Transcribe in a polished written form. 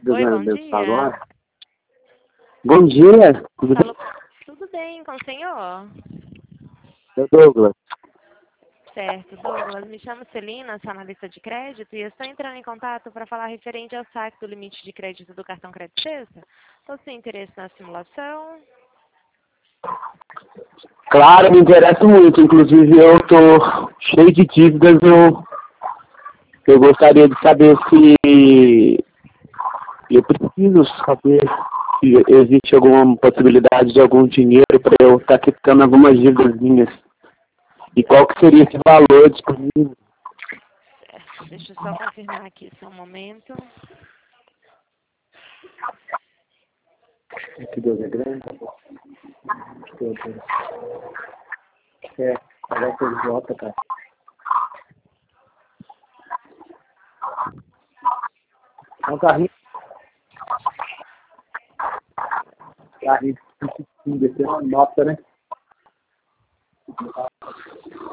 Oi, bom abençoado. dia. Bom dia, tudo bem? Tudo bem com o senhor? Seu Douglas. Certo, Douglas. Me chamo Celina, sou analista de crédito e eu estou entrando em contato para falar referente ao saque do limite de crédito do cartão Crédito Sexta. Possui interesse na simulação? Claro, me interessa muito. Inclusive, eu tô cheio de dívidas. Eu gostaria de saber se eu preciso saber se existe alguma possibilidade de algum dinheiro para eu estar quitando algumas dívidas minhas. E qual que seria esse valor disponível? Certo, deixa eu só confirmar aqui só um momento. Que Deus é grande. Pagar por volta, cara. É um carrinho. Carrinho. Deve ser uma nota, né?